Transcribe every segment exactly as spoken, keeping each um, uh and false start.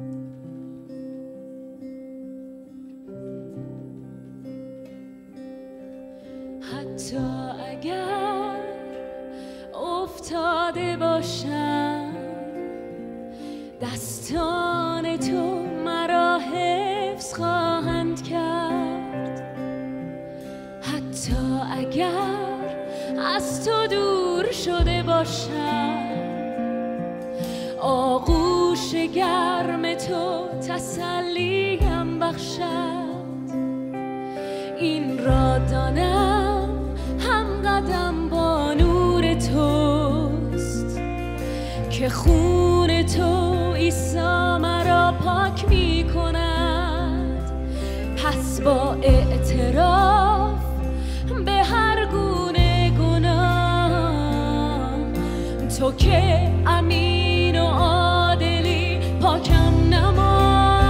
حتی اگر افتاده باشم دستان تو مرا حفظ خواهند کرد. حتی اگر از تو دور شده باشم آغوش گرم تو تسلیم بخشد. این را دانم هم قدم با نور توست که خون تو عیسی مرا پاک می کند. پس با اعتراف به هر گونه گناه تو که امین و عادلی پاکم نما.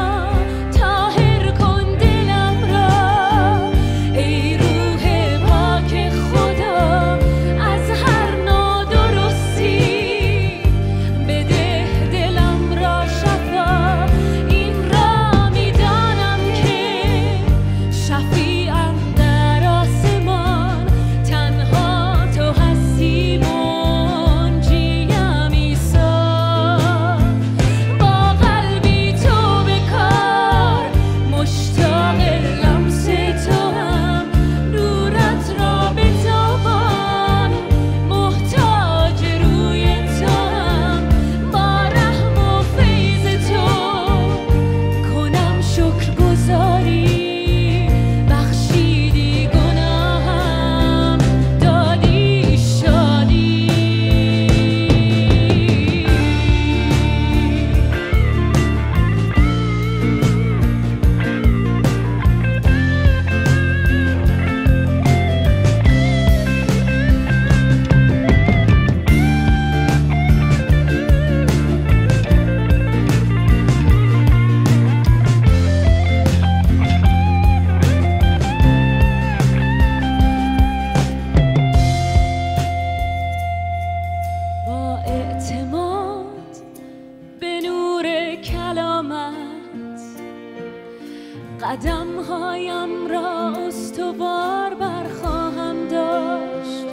قدم هایم را استوار برخواهم داشت.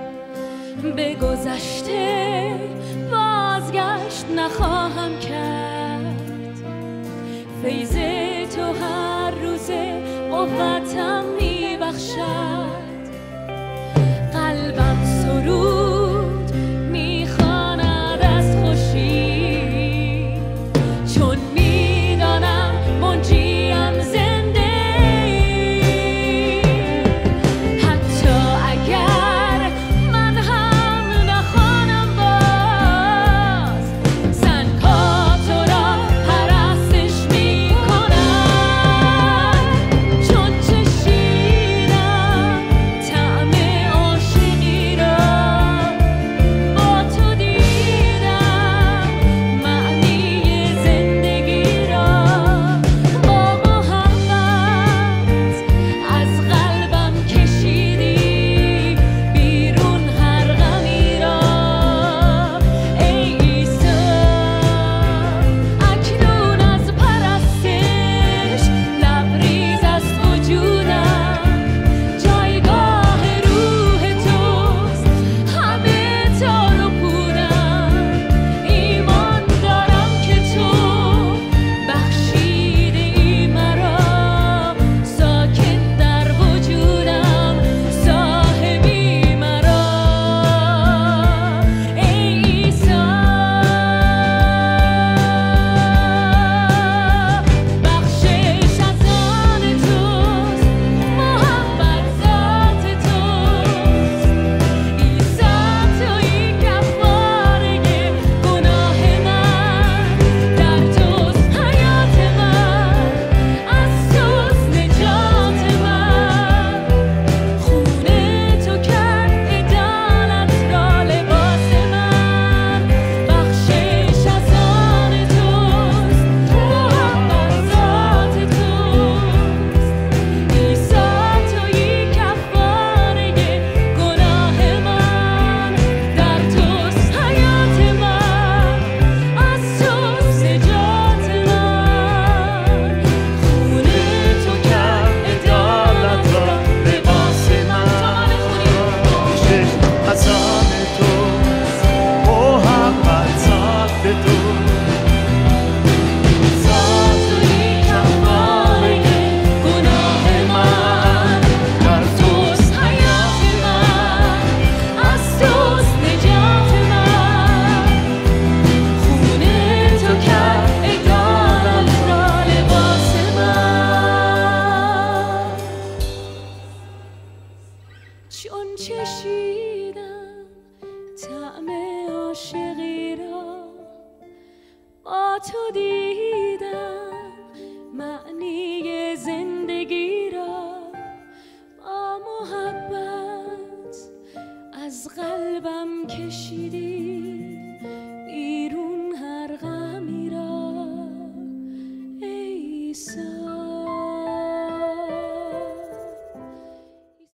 به گذشته بازگشت نخواهم کرد. فیض تو هر روز قوتم می بخشد. قلبم سرود می خواند از خوشی چون می دانم منجیم زنده. حتی اگر من هم نخوانم باز زنگ‌ها تو را پرستش می کنند. چون چشیدم طعم عاشقی را چون چشیدم طعم عاشقی را، با تو دیدم معنی زندگی را، با محبت از قلبم کشیدی بیرون هر غمی را ای عیسی.